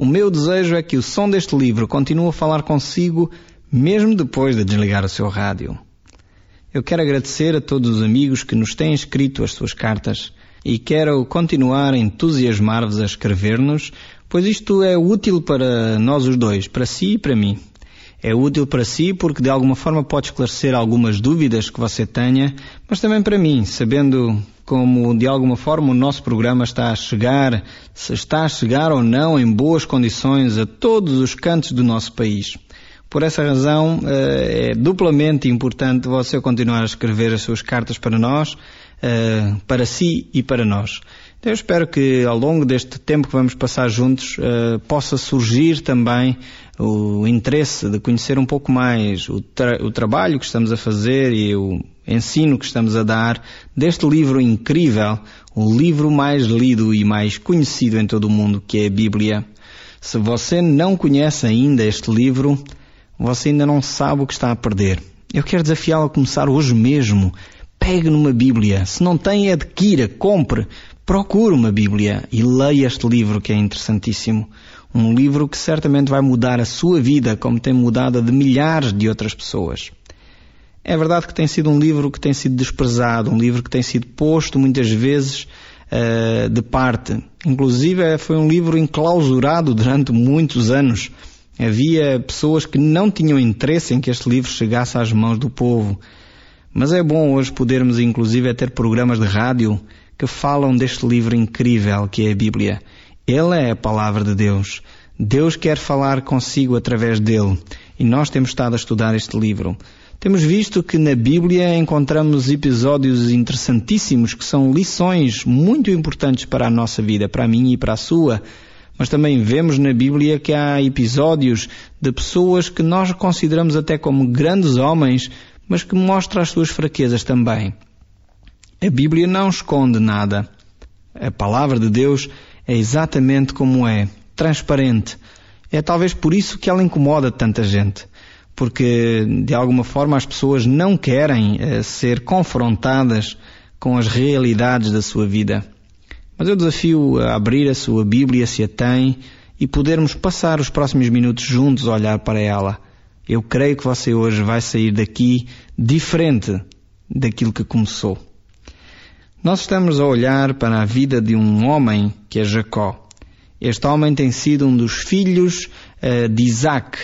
meu desejo é que o som deste livro continue a falar consigo mesmo depois de desligar o seu rádio. Eu quero agradecer a todos os amigos que nos têm escrito as suas cartas e quero continuar a entusiasmar-vos a escrever-nos, pois isto é útil para nós os dois, para si e para mim. É útil para si porque de alguma forma pode esclarecer algumas dúvidas que você tenha, mas também para mim, sabendo como de alguma forma o nosso programa está a chegar, se está a chegar ou não em boas condições a todos os cantos do nosso país. Por essa razão é duplamente importante você continuar a escrever as suas cartas para nós, para si e para nós. Então eu espero que ao longo deste tempo que vamos passar juntos possa surgir também o interesse de conhecer um pouco mais o trabalho que estamos a fazer e o ensino que estamos a dar deste livro incrível, o livro mais lido e mais conhecido em todo o mundo, que é a Bíblia. Se você não conhece ainda este livro, você ainda não sabe o que está a perder. Eu quero desafiá-lo a começar hoje mesmo. Pegue numa Bíblia. Se não tem, adquira, compre. Procure uma Bíblia e leia este livro que é interessantíssimo. Um livro que certamente vai mudar a sua vida, como tem mudado a de milhares de outras pessoas. É verdade que tem sido um livro que tem sido desprezado, um livro que tem sido posto muitas vezes de parte. Inclusive foi um livro enclausurado durante muitos anos. Havia pessoas que não tinham interesse em que este livro chegasse às mãos do povo. Mas é bom hoje podermos inclusive ter programas de rádio que falam deste livro incrível que é a Bíblia. Ele é a palavra de Deus. Deus quer falar consigo através dele. E nós temos estado a estudar este livro. Temos visto que na Bíblia encontramos episódios interessantíssimos que são lições muito importantes para a nossa vida, para a minha e para a sua. Mas também vemos na Bíblia que há episódios de pessoas que nós consideramos até como grandes homens, mas que mostram as suas fraquezas também. A Bíblia não esconde nada. A palavra de Deus é exatamente como é, transparente. É talvez por isso que ela incomoda tanta gente, porque de alguma forma as pessoas não querem ser confrontadas com as realidades da sua vida. Mas eu desafio a abrir a sua Bíblia, se a tem, e podermos passar os próximos minutos juntos a olhar para ela. Eu creio que você hoje vai sair daqui diferente daquilo que começou. Nós estamos a olhar para a vida de um homem que é Jacó. Este homem tem sido um dos filhos de Isaac.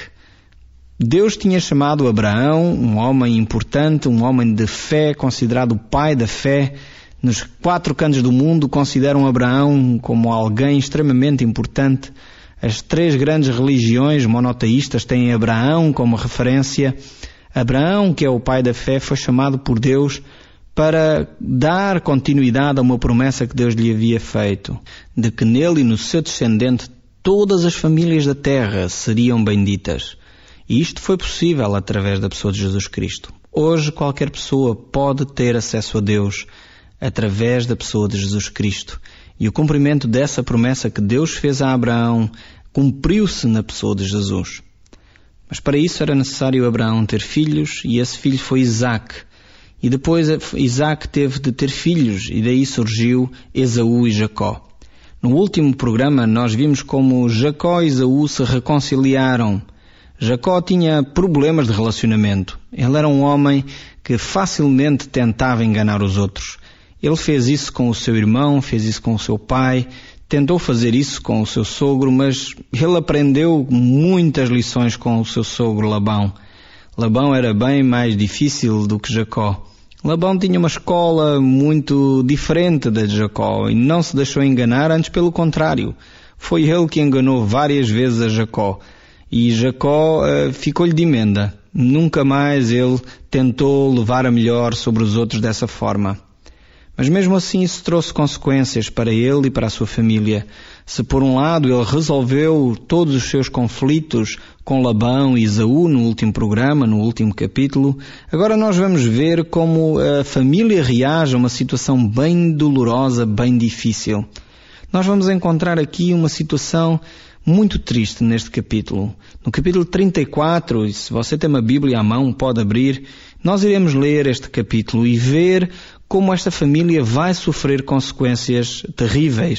Deus tinha chamado Abraão, um homem importante, um homem de fé, considerado o pai da fé. Nos 4 cantos do mundo consideram Abraão como alguém extremamente importante. As 3 grandes religiões monoteístas têm Abraão como referência. Abraão, que é o pai da fé, foi chamado por Deus para dar continuidade a uma promessa que Deus lhe havia feito, de que nele e no seu descendente todas as famílias da terra seriam benditas. E isto foi possível através da pessoa de Jesus Cristo. Hoje qualquer pessoa pode ter acesso a Deus através da pessoa de Jesus Cristo. E o cumprimento dessa promessa que Deus fez a Abraão cumpriu-se na pessoa de Jesus. Mas para isso era necessário Abraão ter filhos, e esse filho foi Isaac. E depois Isaac teve de ter filhos, e daí surgiu Esaú e Jacó. No último programa nós vimos como Jacó e Esaú se reconciliaram. Jacó tinha problemas de relacionamento. Ele era um homem que facilmente tentava enganar os outros. Ele fez isso com o seu irmão, fez isso com o seu pai, tentou fazer isso com o seu sogro, mas ele aprendeu muitas lições com o seu sogro Labão. Labão era bem mais difícil do que Jacó. Labão tinha uma escola muito diferente da de Jacó e não se deixou enganar, antes pelo contrário. Foi ele que enganou várias vezes a Jacó. E Jacó ficou-lhe de emenda. Nunca mais ele tentou levar a melhor sobre os outros dessa forma. Mas mesmo assim isso trouxe consequências para ele e para a sua família. Se por um lado ele resolveu todos os seus conflitos com Labão e Esaú no último programa, no último capítulo, agora nós vamos ver como a família reage a uma situação bem dolorosa, bem difícil. Nós vamos encontrar aqui uma situação muito triste neste capítulo. No capítulo 34, e se você tem uma Bíblia à mão, pode abrir, nós iremos ler este capítulo e ver como esta família vai sofrer consequências terríveis,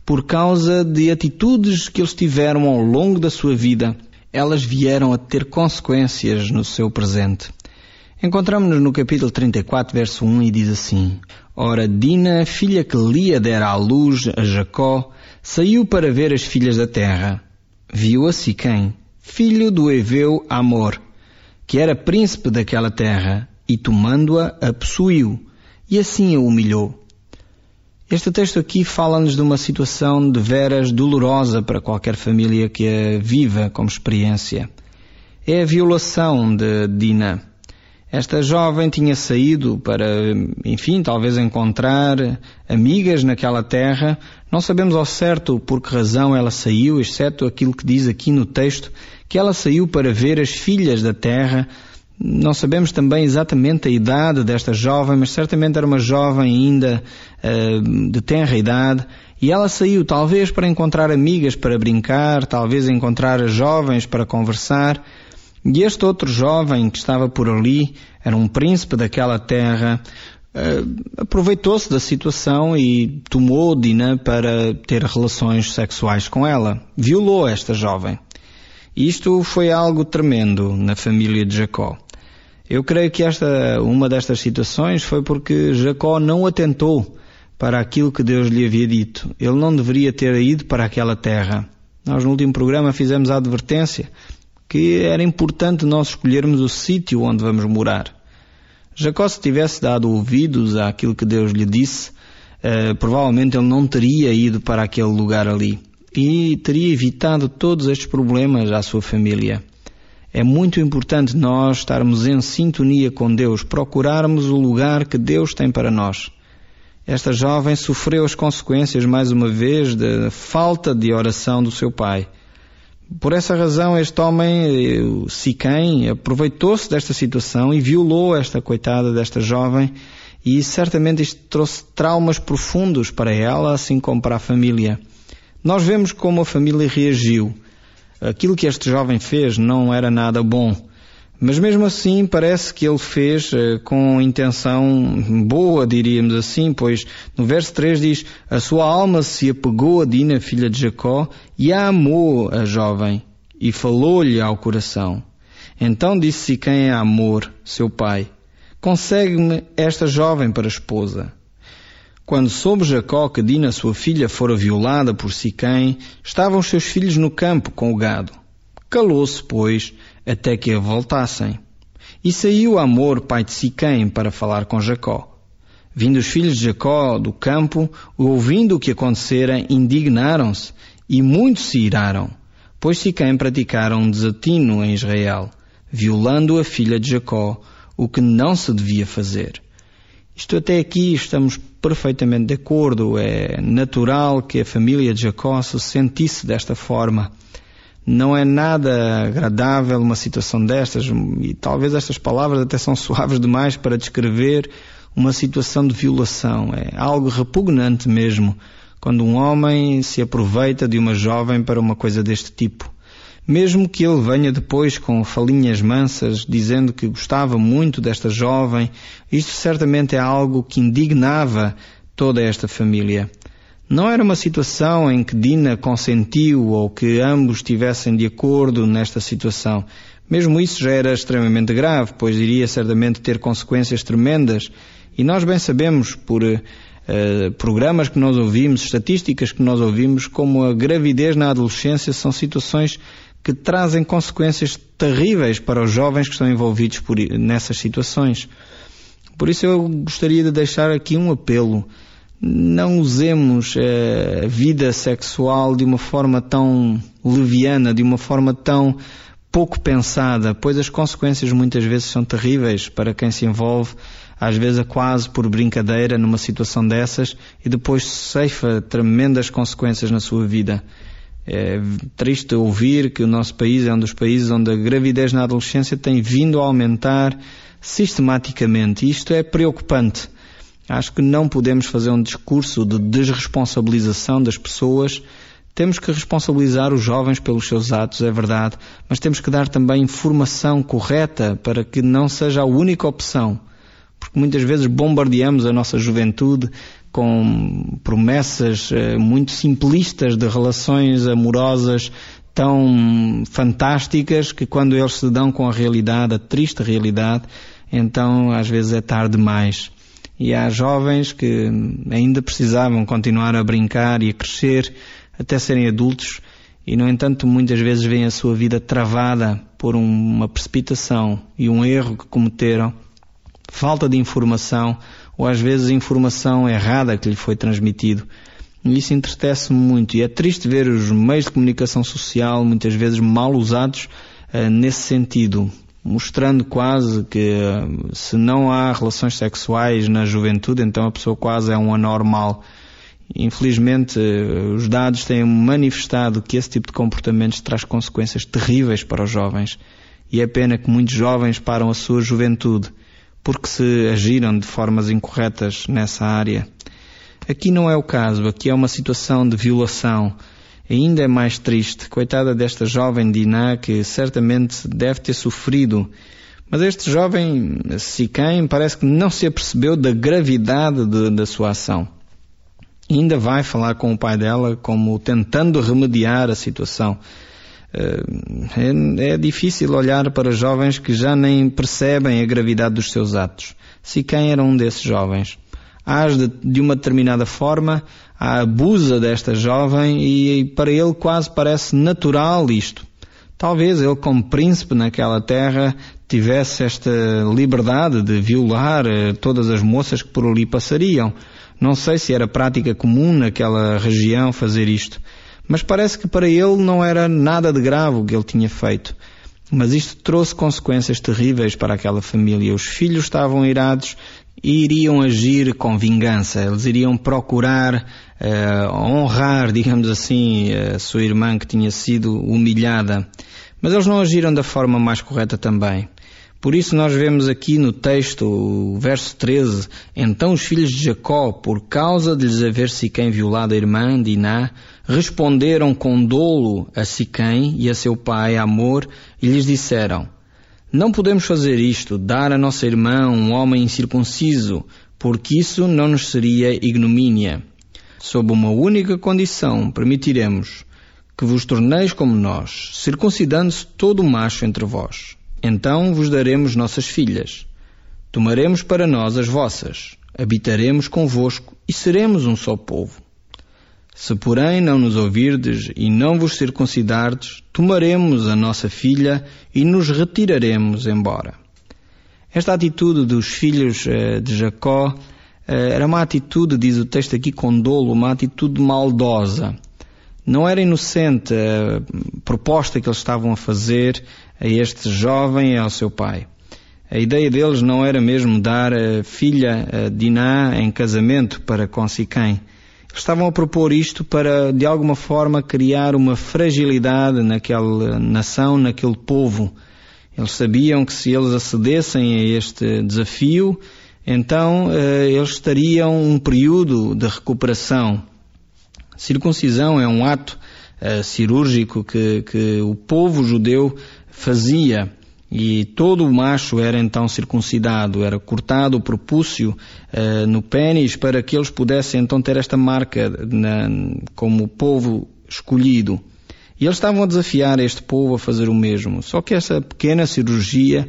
por causa de atitudes que eles tiveram ao longo da sua vida, elas vieram a ter consequências no seu presente. Encontramos-nos no capítulo 34, verso 1, e diz assim: Ora, Dina, filha que Lia dera à luz a Jacó, saiu para ver as filhas da terra. Viu a Siquém, filho do heveu Amor, que era príncipe daquela terra, e tomando-a, a possuiu, e assim a humilhou. Este texto aqui fala-nos de uma situação de veras dolorosa para qualquer família que a viva como experiência. É a violação de Dina. Esta jovem tinha saído para, talvez encontrar amigas naquela terra. Não sabemos ao certo por que razão ela saiu, exceto aquilo que diz aqui no texto, que ela saiu para ver as filhas da terra. Não sabemos também exatamente a idade desta jovem, mas certamente era uma jovem ainda de tenra idade. E ela saiu talvez para encontrar amigas para brincar, talvez encontrar jovens para conversar. E este outro jovem que estava por ali, era um príncipe daquela terra, aproveitou-se da situação e tomou Dina para ter relações sexuais com ela. Violou esta jovem. Isto foi algo tremendo na família de Jacó. Eu creio que uma destas situações foi porque Jacó não atentou para aquilo que Deus lhe havia dito. Ele não deveria ter ido para aquela terra. Nós no último programa fizemos a advertência que era importante nós escolhermos o sítio onde vamos morar. Jacó, se tivesse dado ouvidos àquilo que Deus lhe disse, provavelmente ele não teria ido para aquele lugar ali e teria evitado todos estes problemas à sua família. É muito importante nós estarmos em sintonia com Deus, procurarmos o lugar que Deus tem para nós. Esta jovem sofreu as consequências, mais uma vez, da falta de oração do seu pai. Por essa razão, este homem, Siquém, aproveitou-se desta situação e violou esta coitada desta jovem, e certamente isto trouxe traumas profundos para ela, assim como para a família. Nós vemos como a família reagiu. Aquilo que este jovem fez não era nada bom, mas mesmo assim parece que ele fez com intenção boa, diríamos assim, pois no verso 3 diz: a sua alma se apegou a Dina, filha de Jacó, e a amou a jovem, e falou-lhe ao coração. Então disse Siquém a Amor, seu pai: consegue-me esta jovem para esposa. Quando soube Jacó que Dina, sua filha, fora violada por Siquém, estavam os seus filhos no campo com o gado. Calou-se, pois, até que a voltassem. E saiu Amor, pai de Siquém, para falar com Jacó. Vindo os filhos de Jacó do campo, ouvindo o que acontecera, indignaram-se, e muito se iraram, pois Siquém praticara um desatino em Israel, violando a filha de Jacó, o que não se devia fazer. Isto até aqui estamos perfeitamente de acordo. É natural que a família de Jacó se sentisse desta forma. Não é nada agradável uma situação destas, e talvez estas palavras até são suaves demais para descrever uma situação de violação. É algo repugnante mesmo, quando um homem se aproveita de uma jovem para uma coisa deste tipo. Mesmo que ele venha depois com falinhas mansas, dizendo que gostava muito desta jovem, isto certamente é algo que indignava toda esta família. Não era uma situação em que Dina consentiu ou que ambos estivessem de acordo nesta situação. Mesmo isso já era extremamente grave, pois iria certamente ter consequências tremendas. E nós bem sabemos, por programas que nós ouvimos, estatísticas que nós ouvimos, como a gravidez na adolescência são situações que trazem consequências terríveis para os jovens que estão envolvidos nessas situações. Por isso eu gostaria de deixar aqui um apelo. Não usemos a vida sexual de uma forma tão leviana, de uma forma tão pouco pensada, pois as consequências muitas vezes são terríveis para quem se envolve, às vezes é quase por brincadeira numa situação dessas, e depois ceifa tremendas consequências na sua vida. É triste ouvir que o nosso país é um dos países onde a gravidez na adolescência tem vindo a aumentar sistematicamente. E isto é preocupante. Acho que não podemos fazer um discurso de desresponsabilização das pessoas. Temos que responsabilizar os jovens pelos seus atos, é verdade, mas temos que dar também informação correta para que não seja a única opção. Porque muitas vezes bombardeamos a nossa juventude com promessas muito simplistas de relações amorosas tão fantásticas que quando eles se dão com a realidade, a triste realidade, então às vezes é tarde demais. E há jovens que ainda precisavam continuar a brincar e a crescer até serem adultos e, no entanto, muitas vezes veem a sua vida travada por uma precipitação e um erro que cometeram, falta de informação ou às vezes informação errada que lhe foi transmitido. E isso entristece-me muito e é triste ver os meios de comunicação social muitas vezes mal usados nesse sentido, mostrando quase que se não há relações sexuais na juventude, então a pessoa quase é um anormal. Infelizmente, os dados têm manifestado que esse tipo de comportamentos traz consequências terríveis para os jovens. E é pena que muitos jovens param a sua juventude porque se agiram de formas incorretas nessa área. Aqui não é o caso, aqui é uma situação de violação. Ainda é mais triste, coitada desta jovem Diná que certamente deve ter sofrido. Mas este jovem Siquém parece que não se apercebeu da gravidade da sua ação. E ainda vai falar com o pai dela como tentando remediar a situação. É difícil olhar para jovens que já nem percebem a gravidade dos seus atos. Siquém era um desses jovens. Age de uma determinada forma, abusa desta jovem e para ele quase parece natural isto. Talvez ele, como príncipe naquela terra, tivesse esta liberdade de violar todas as moças que por ali passariam. Não sei se era prática comum naquela região fazer isto, mas parece que para ele não era nada de grave o que ele tinha feito. Mas isto trouxe consequências terríveis para aquela família. Os filhos estavam irados e iriam agir com vingança. Eles iriam procurar honrar, digamos assim, a sua irmã que tinha sido humilhada. Mas eles não agiram da forma mais correta também. Por isso nós vemos aqui no texto, o verso 13, então os filhos de Jacó, por causa de lhes haver Siquém violado a irmã Diná, responderam com dolo a Siquém e a seu pai Hamor e lhes disseram: não podemos fazer isto, dar a nossa irmã um homem incircunciso, porque isso não nos seria ignomínia. Sob uma única condição permitiremos que vos torneis como nós, circuncidando-se todo o macho entre vós. Então vos daremos nossas filhas. Tomaremos para nós as vossas, habitaremos convosco e seremos um só povo. Se porém não nos ouvirdes e não vos circuncidardes, tomaremos a nossa filha e nos retiraremos embora. Esta atitude dos filhos de Jacó era uma atitude, diz o texto aqui com dolo, uma atitude maldosa. Não era inocente a proposta que eles estavam a fazer a este jovem e ao seu pai. A ideia deles não era mesmo dar a filha Diná em casamento para com Siquém. Eles estavam a propor isto para, de alguma forma, criar uma fragilidade naquela nação, naquele povo. Eles sabiam que se eles acedessem a este desafio, então eles teriam um período de recuperação. Circuncisão é um ato cirúrgico que o povo judeu fazia e todo o macho era então circuncidado, era cortado o propúcio no pênis para que eles pudessem então ter esta marca como povo escolhido. E eles estavam a desafiar este povo a fazer o mesmo, só que essa pequena cirurgia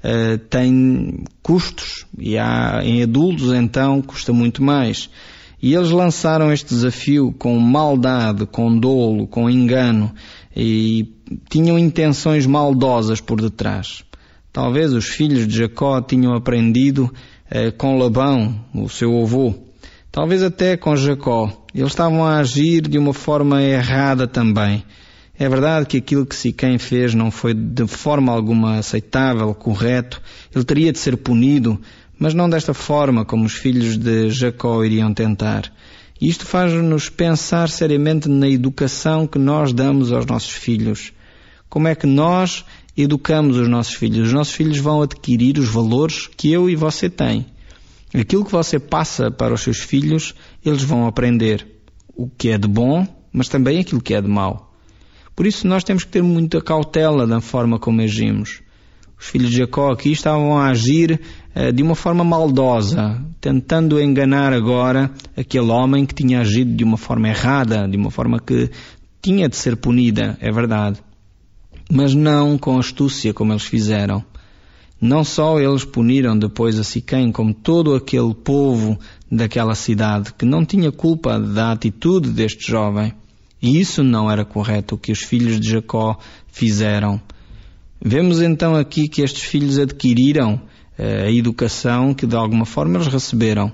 tem custos e em adultos então custa muito mais. E eles lançaram este desafio com maldade, com dolo, com engano e tinham intenções maldosas por detrás. Talvez os filhos de Jacó tinham aprendido com Labão, o seu avô, talvez até com Jacó. Eles estavam a agir de uma forma errada também. É verdade que aquilo que Siquém fez não foi de forma alguma aceitável, correto. Ele teria de ser punido, mas não desta forma como os filhos de Jacó iriam tentar. E isto faz-nos pensar seriamente na educação que nós damos aos nossos filhos. Como é que nós educamos os nossos filhos? Os nossos filhos vão adquirir os valores que eu e você têm. Aquilo que você passa para os seus filhos, eles vão aprender o que é de bom, mas também aquilo que é de mau. Por isso nós temos que ter muita cautela na forma como agimos. Os filhos de Jacó aqui estavam a agir de uma forma maldosa, tentando enganar agora aquele homem que tinha agido de uma forma errada, de uma forma que tinha de ser punida, é verdade. Mas não com astúcia como eles fizeram. Não só eles puniram depois a Siquém, como todo aquele povo daquela cidade que não tinha culpa da atitude deste jovem. E isso não era correto, o que os filhos de Jacó fizeram. Vemos então aqui que estes filhos adquiriram a educação que de alguma forma eles receberam.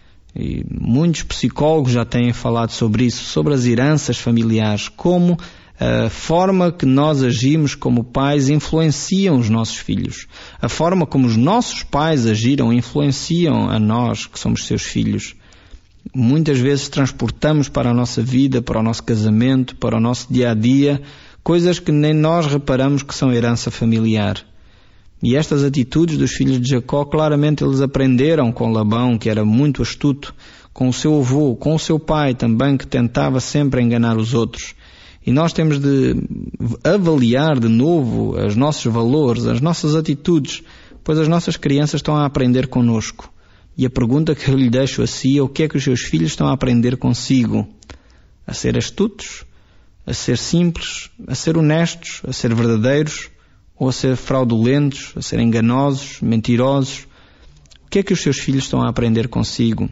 E muitos psicólogos já têm falado sobre isso, sobre as heranças familiares, como a forma que nós agimos como pais influenciam os nossos filhos. A forma como os nossos pais agiram influenciam a nós, que somos seus filhos. Muitas vezes transportamos para a nossa vida, para o nosso casamento, para o nosso dia-a-dia, coisas que nem nós reparamos que são herança familiar. E estas atitudes dos filhos de Jacó, claramente eles aprenderam com Labão, que era muito astuto, com o seu avô, com o seu pai também, que tentava sempre enganar os outros. E nós temos de avaliar de novo os nossos valores, as nossas atitudes, pois as nossas crianças estão a aprender connosco. E a pergunta que eu lhe deixo a si é: o que é que os seus filhos estão a aprender consigo? A ser astutos? A ser simples? A ser honestos? A ser verdadeiros? Ou a ser fraudulentos? A ser enganosos? Mentirosos? O que é que os seus filhos estão a aprender consigo?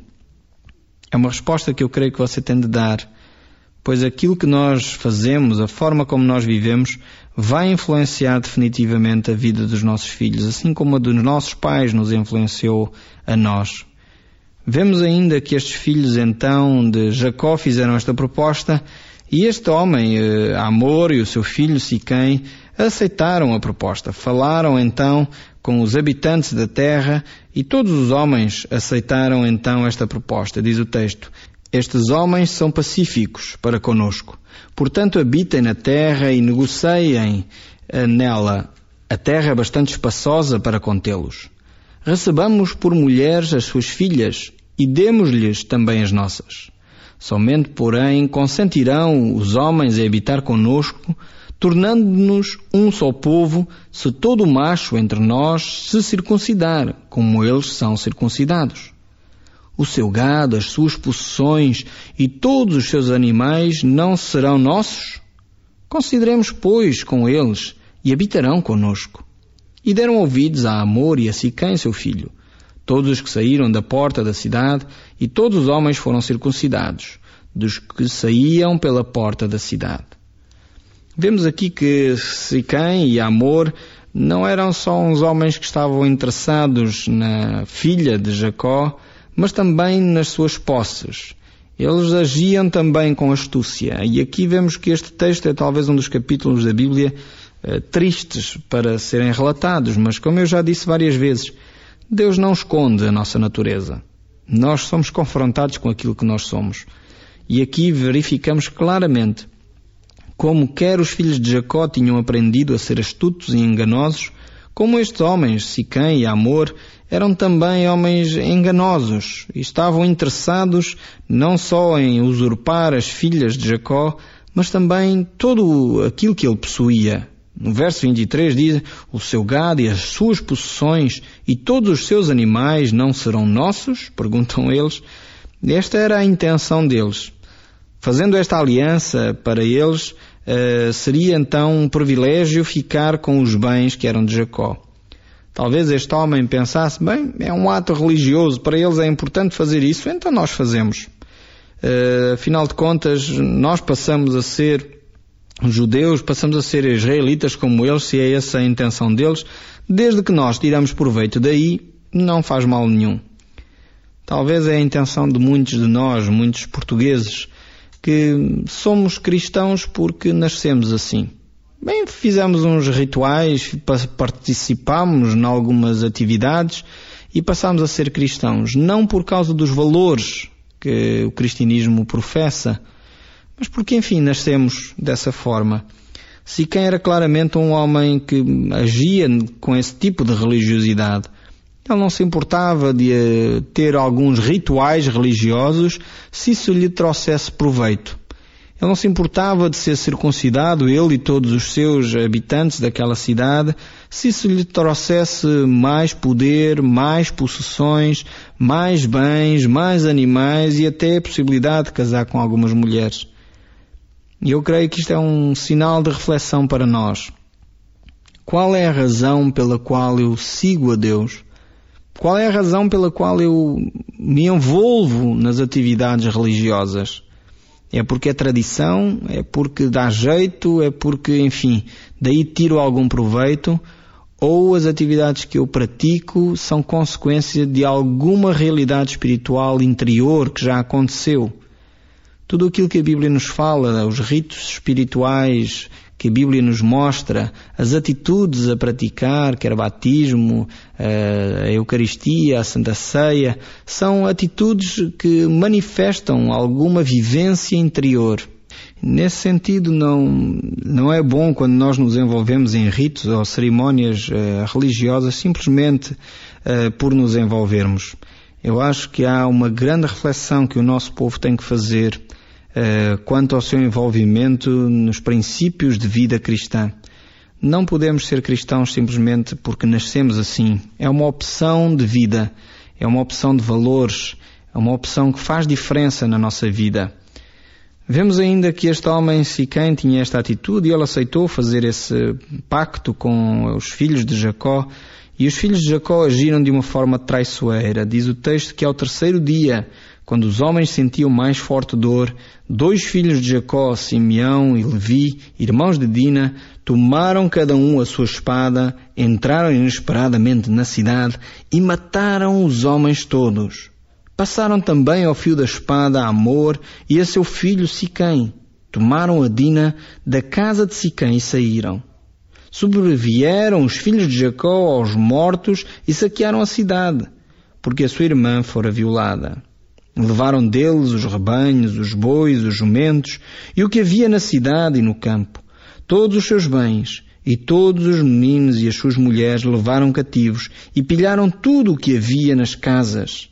É uma resposta que eu creio que você tem de dar, pois aquilo que nós fazemos, a forma como nós vivemos, vai influenciar definitivamente a vida dos nossos filhos, assim como a dos nossos pais nos influenciou a nós. Vemos ainda que estes filhos então de Jacó fizeram esta proposta, e este homem, Amor, e o seu filho Siquém aceitaram a proposta. Falaram então com os habitantes da terra, e todos os homens aceitaram então esta proposta. Diz o texto: estes homens são pacíficos para conosco. Portanto, habitem na terra e negociem nela. A terra é bastante espaçosa para contê-los. Recebamos por mulheres as suas filhas e demos-lhes também as nossas. Somente, porém, consentirão os homens a habitar conosco, tornando-nos um só povo, se todo macho entre nós se circuncidar, como eles são circuncidados. O seu gado, as suas possessões e todos os seus animais não serão nossos? Consideremos, pois, com eles, e habitarão conosco. E deram ouvidos a Amor e a Siquém, seu filho, todos os que saíram da porta da cidade, e todos os homens foram circuncidados, dos que saíam pela porta da cidade. Vemos aqui que Siquém e Amor não eram só uns homens que estavam interessados na filha de Jacó, mas também nas suas posses. Eles agiam também com astúcia. E aqui vemos que este texto é talvez um dos capítulos da Bíblia tristes para serem relatados, mas como eu já disse várias vezes, Deus não esconde a nossa natureza. Nós somos confrontados com aquilo que nós somos. E aqui verificamos claramente como quer os filhos de Jacó tinham aprendido a ser astutos e enganosos, como estes homens, Siquém e Amor, eram também homens enganosos e estavam interessados não só em usurpar as filhas de Jacó, mas também todo aquilo que ele possuía. No verso 23 diz: o seu gado e as suas possessões e todos os seus animais não serão nossos? Perguntam eles. Esta era a intenção deles. Fazendo esta aliança para eles, seria então um privilégio ficar com os bens que eram de Jacó. Talvez este homem pensasse: bem, é um ato religioso, para eles é importante fazer isso, então nós fazemos. Afinal de contas, nós passamos a ser judeus, passamos a ser israelitas como eles, se é essa a intenção deles, desde que nós tiramos proveito daí, não faz mal nenhum. Talvez é a intenção de muitos de nós, muitos portugueses, que somos cristãos porque nascemos assim. Bem, fizemos uns rituais, participamos em algumas atividades e passamos a ser cristãos, não por causa dos valores que o cristianismo professa, mas porque, enfim, nascemos dessa forma. Siquém era claramente um homem que agia com esse tipo de religiosidade. Ele não se importava de ter alguns rituais religiosos se isso lhe trouxesse proveito. Ele não se importava de ser circuncidado, ele e todos os seus habitantes daquela cidade, se isso lhe trouxesse mais poder, mais possessões, mais bens, mais animais e até a possibilidade de casar com algumas mulheres. E eu creio que isto é um sinal de reflexão para nós. Qual é a razão pela qual eu sigo a Deus? Qual é a razão pela qual eu me envolvo nas atividades religiosas? É porque é tradição? É porque dá jeito? É porque, enfim, daí tiro algum proveito? Ou as atividades que eu pratico são consequência de alguma realidade espiritual interior que já aconteceu? Tudo aquilo que a Bíblia nos fala, os ritos espirituais que a Bíblia nos mostra, as atitudes a praticar, quer batismo, a Eucaristia, a Santa Ceia, são atitudes que manifestam alguma vivência interior. Nesse sentido, não é bom quando nós nos envolvemos em ritos ou cerimónias religiosas simplesmente por nos envolvermos. Eu acho que há uma grande reflexão que o nosso povo tem que fazer quanto ao seu envolvimento nos princípios de vida cristã. Não podemos ser cristãos simplesmente porque nascemos assim. É uma opção de vida, é uma opção de valores, é uma opção que faz diferença na nossa vida. Vemos ainda que este homem Siquém tinha esta atitude e ele aceitou fazer esse pacto com os filhos de Jacó. E os filhos de Jacó agiram de uma forma traiçoeira. Diz o texto que ao terceiro dia, quando os homens sentiam mais forte dor, 2 filhos de Jacó, Simeão e Levi, irmãos de Dina, tomaram cada um a sua espada, entraram inesperadamente na cidade e mataram os homens todos. Passaram também ao fio da espada a Amor e a seu filho Siquém. Tomaram a Dina da casa de Siquém e saíram. Sobrevieram os filhos de Jacó aos mortos e saquearam a cidade, porque a sua irmã fora violada. Levaram deles os rebanhos, os bois, os jumentos e o que havia na cidade e no campo, todos os seus bens, e todos os meninos e as suas mulheres levaram cativos e pilharam tudo o que havia nas casas.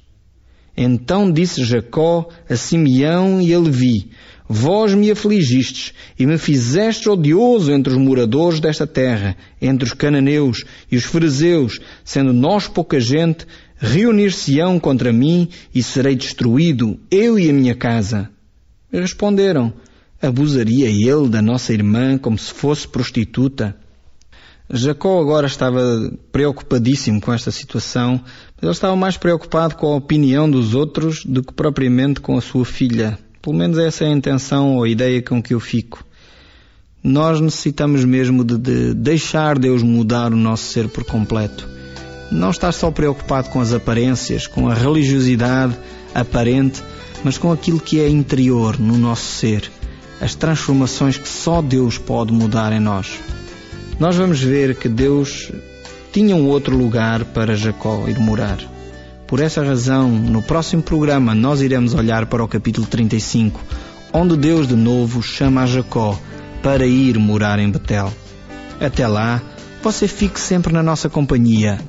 Então disse Jacó a Simeão e a Levi: Vós me afligistes e me fizestes odioso entre os moradores desta terra, entre os cananeus e os ferezeus, sendo nós pouca gente, reunir-se-ão contra mim e serei destruído, eu e a minha casa. E responderam: Abusaria ele da nossa irmã como se fosse prostituta? Jacó agora estava preocupadíssimo com esta situação, mas ele estava mais preocupado com a opinião dos outros do que propriamente com a sua filha. Pelo menos essa é a intenção ou a ideia com que eu fico. Nós necessitamos mesmo de deixar Deus mudar o nosso ser por completo. Não estar só preocupado com as aparências, com a religiosidade aparente, mas com aquilo que é interior no nosso ser. As transformações que só Deus pode mudar em nós. Nós vamos ver que Deus tinha um outro lugar para Jacó ir morar. Por essa razão, no próximo programa nós iremos olhar para o capítulo 35, onde Deus de novo chama a Jacó para ir morar em Betel. Até lá, você fique sempre na nossa companhia.